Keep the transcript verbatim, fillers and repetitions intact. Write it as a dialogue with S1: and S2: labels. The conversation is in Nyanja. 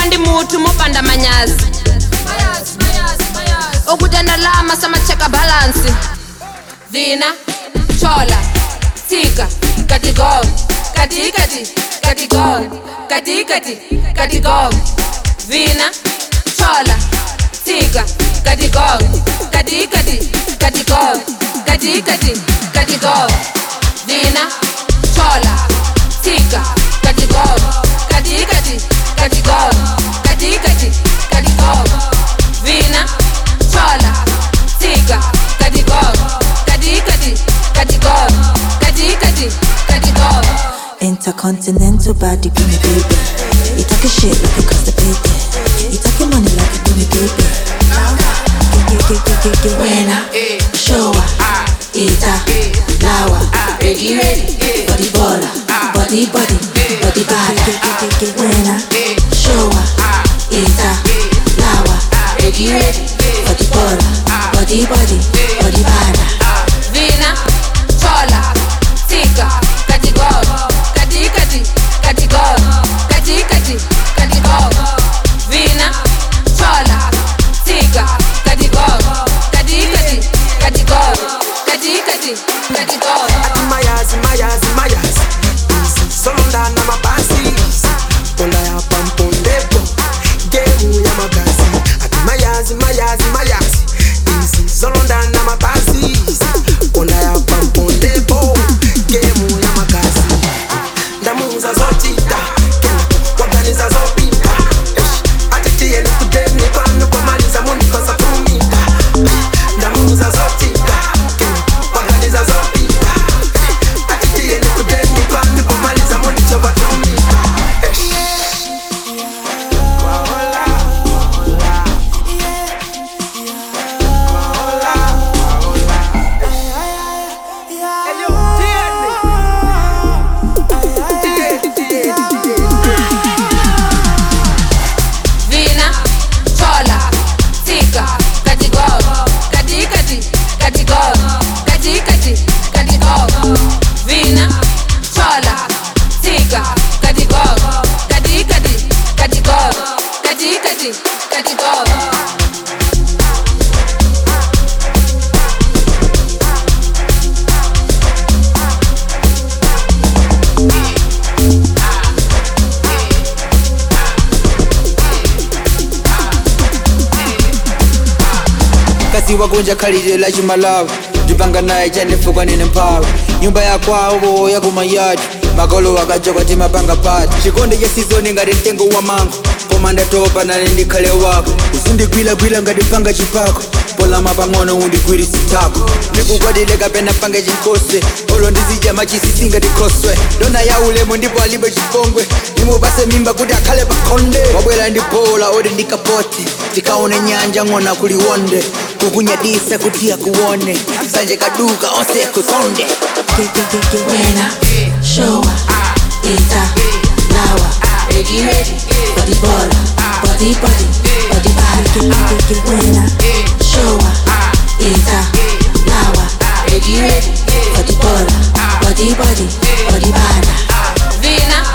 S1: ndi mutu mopanda manyazi okutenda lama samacheka balansi vina chola tika katigom katikati katigom katikati katigom vina chola tika katigom katikati katigom katikati katigom vina chola tika katigom katikati katigom katikati katigom vina chola tika katigom katikati katigom katikati katigom.
S2: Intercontinental body, give me baby. You talking shit like you constipated. You talking money like you do me baby. Get get get get get winner. Showa, ita, lawa, ready ready. Body baller, body body, body body. Get get get get winner. Showa, ita, lawa, ready ready. Body baller, body body, body body.
S1: Vina, chola, tika, katigom, katikati, katigom, katikati, katigom. Vina, chola, tika, katigom, katikati, katigom, katikati, katigom.
S3: Mayas, mayas, mayas. Solonda na mabasi. Ponda ya pampondepo. Gemu ya magazi. Ati mayas, mayas, mayas. Solonda na mabasi. Ponda ya pampondepo. Gemu ya magazi. Ndamuza zotita. Waganiza zopita. Atitie ni kudeni kwanu kwa maliza muni kwa satumita. Ndamuza zotita. Waganiza zopita.
S4: wagonja kalile la chimalawi jipanga naye chanifuka nine mpawe nyumba ya kwao ya kumayadi magolo wakaja kwa tima panga pati chikonde ya season ngati mtengo wa mango komanda topa na ndikhale wako usindi gwila gwila ngati panga chipako pola mapang'ono undi gwiri sitako ndikukwadile kapena panga chinkose olo ndizija machisisi ngati khoswe dona ya ulemo ndipo alibe chipongwe nimupase mimba kuti akhale pakhonde wabwela ndipola odi ndikapote tikaone nyanja ng'ona kuliwonde kukunyadisa kuti akuone sanje kaduka onse kusonde
S2: wena showa ita lawa ready ready body bola body body body body wena showa ita lawa ready ready body bola body body body body
S1: Vina